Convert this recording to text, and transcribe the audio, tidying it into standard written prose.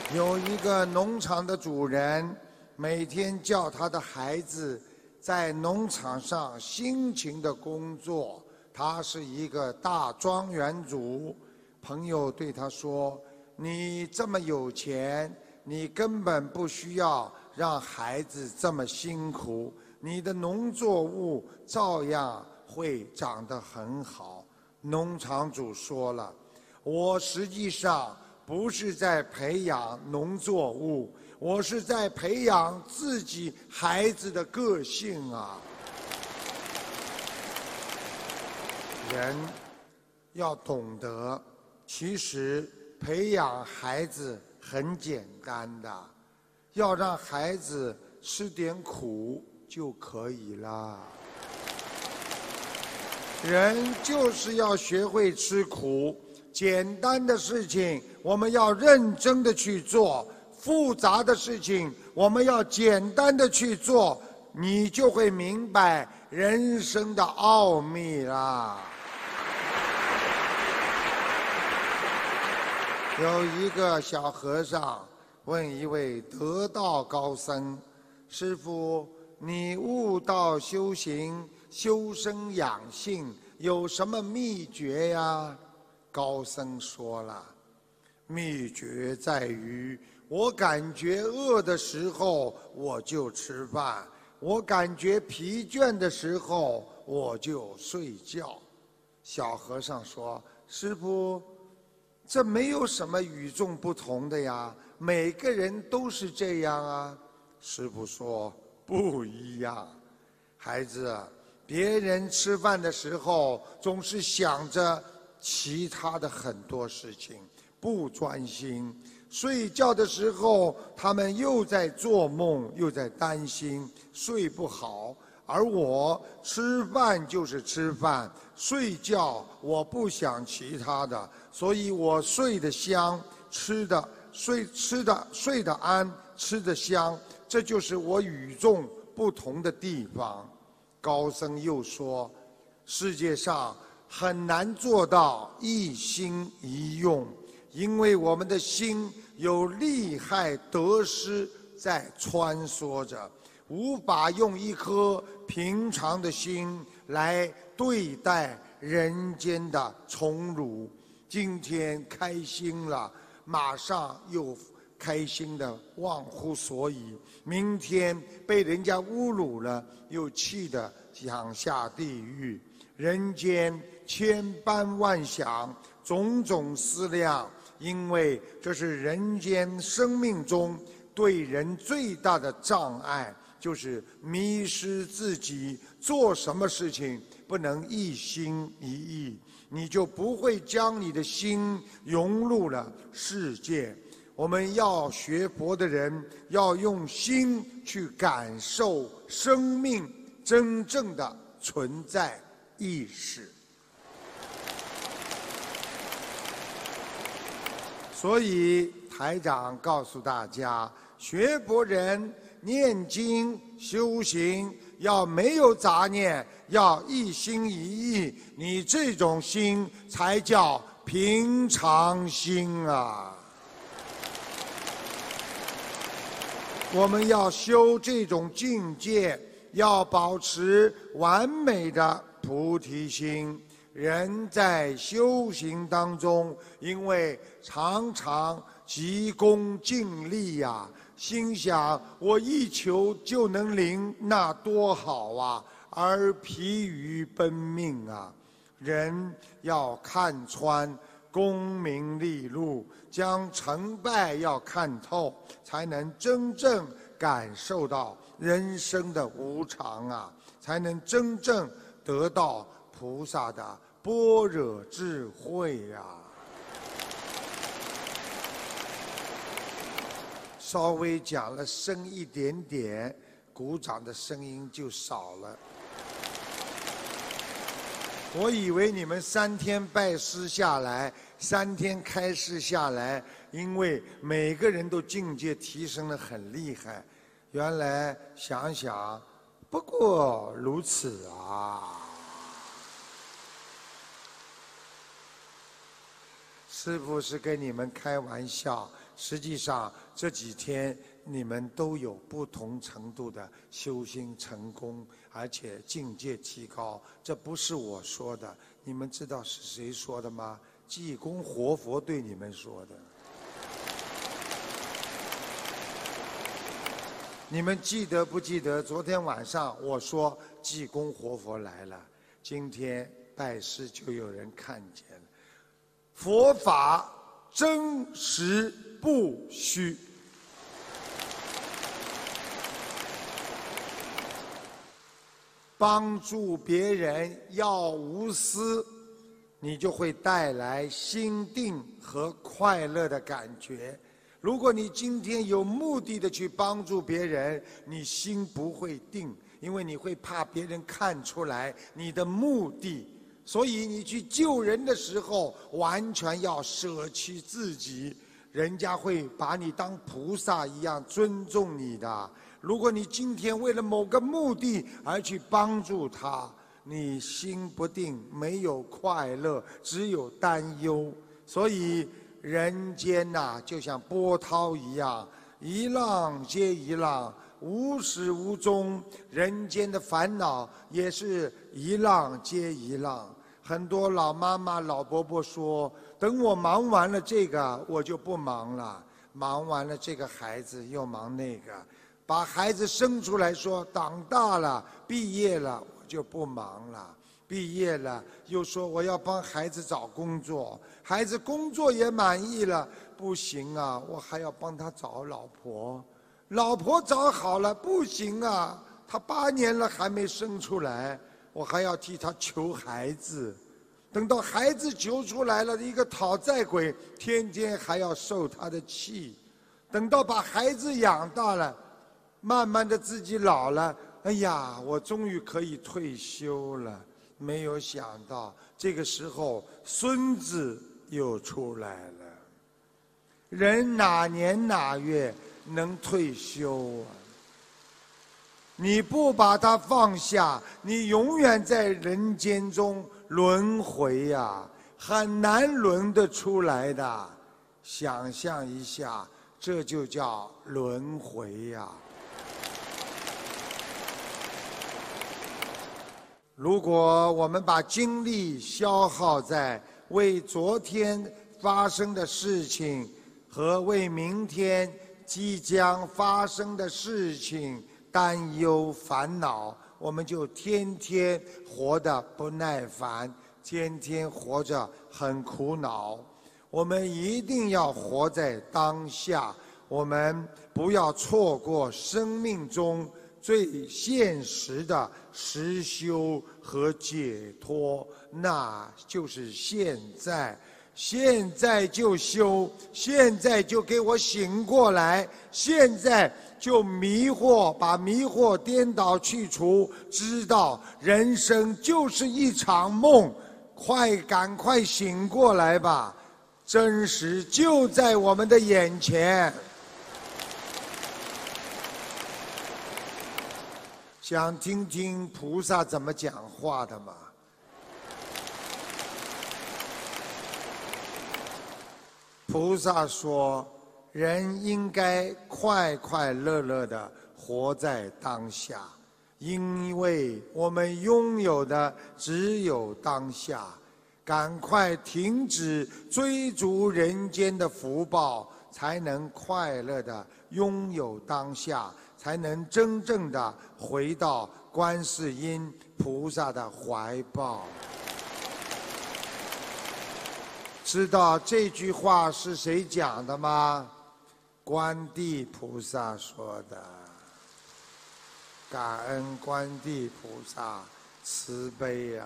有一个农场的主人，每天叫他的孩子在农场上辛勤的工作。他是一个大庄园主。朋友对他说：“你这么有钱，你根本不需要让孩子这么辛苦，你的农作物照样会长得很好。”农场主说了：“我实际上不是在培养农作物，我是在培养自己孩子的个性啊。”人要懂得，其实培养孩子很简单的，要让孩子吃点苦就可以了。人就是要学会吃苦，简单的事情我们要认真的去做，复杂的事情我们要简单的去做，你就会明白人生的奥秘啦。有一个小和尚问一位得道高僧：“师父，你悟道修行、修身养性有什么秘诀呀？”高僧说了：“秘诀在于，我感觉饿的时候我就吃饭，我感觉疲倦的时候我就睡觉。”小和尚说：“师父，这没有什么与众不同的呀，每个人都是这样啊。”师父说：“不一样，孩子，别人吃饭的时候总是想着其他的很多事情，不专心；睡觉的时候，他们又在做梦，又在担心，睡不好。而我吃饭就是吃饭，睡觉我不想其他的，所以我睡得香，睡得安，吃得香，这就是我与众不同的地方。”高僧又说：“世界上很难做到一心一用，因为我们的心有利害得失在穿梭着，无法用一颗平常的心来对待人间的宠辱。今天开心了，马上又开心的忘乎所以；明天被人家侮辱了，又气得想下地狱。人间千般万想，种种思量，因为这是人间生命中对人最大的障碍，就是迷失自己。做什么事情不能一心一意，你就不会将你的心融入了世界。我们要学佛的人，要用心去感受生命真正的存在意识。所以台长告诉大家，学佛人念经修行要没有杂念，要一心一意，你这种心才叫平常心啊。我们要修这种境界，要保持完美的菩提心。人在修行当中，因为常常急功近利呀，心想我一求就能灵，那多好啊，而疲于奔命啊。人要看穿功名利禄，将成败要看透，才能真正感受到人生的无常啊，才能真正得到菩萨的般若智慧呀。稍微讲了深一点点，鼓掌的声音就少了。我以为你们3天拜师下来，3天开示下来，因为每个人都境界提升得很厉害。原来想想，不过如此啊。师父是跟你们开玩笑， 实际上这几天你们都有不同程度的修心成功，而且境界提高。这不是我说的，你们知道是谁说的吗？济公活佛对你们说的。你们记得不记得昨天晚上我说济公活佛来了？今天拜师就有人看见了。佛法真实不虚。帮助别人要无私，你就会带来心定和快乐的感觉。如果你今天有目的的去帮助别人，你心不会定，因为你会怕别人看出来你的目的。所以你去救人的时候，完全要舍弃自己，人家会把你当菩萨一样尊重你的。如果你今天为了某个目的而去帮助他，你心不定，没有快乐，只有担忧。所以人间呐，就像波涛一样，一浪接一浪，无始无终。人间的烦恼也是一浪接一浪。很多老妈妈老伯伯说，等我忙完了这个我就不忙了，忙完了这个孩子又忙那个，把孩子生出来说长大了毕业了我就不忙了，毕业了又说我要帮孩子找工作，孩子工作也满意了，不行啊，我还要帮他找老婆，老婆找好了不行啊，他8年了还没生出来，我还要替他求孩子，等到孩子求出来了，一个讨债鬼天天还要受他的气，等到把孩子养大了，慢慢的自己老了，哎呀，我终于可以退休了，没有想到这个时候孙子又出来了。人哪年哪月能退休啊？你不把它放下，你永远在人间中轮回呀，很难轮得出来的。想象一下，这就叫轮回呀。如果我们把精力消耗在为昨天发生的事情和为明天即将发生的事情担忧烦恼，我们就天天活得不耐烦，天天活着很苦恼。我们一定要活在当下，我们不要错过生命中最现实的实修和解脱，那就是现在。现在就修，现在就给我醒过来，现在就迷惑，把迷惑颠倒去除，知道人生就是一场梦，赶快醒过来吧，真实就在我们的眼前。想听听菩萨怎么讲话的吗？菩萨说，人应该快快乐乐地活在当下，因为我们拥有的只有当下。赶快停止追逐人间的福报，才能快乐地拥有当下，才能真正地回到观世音菩萨的怀抱。知道这句话是谁讲的吗？观地菩萨说的。感恩观地菩萨慈悲啊！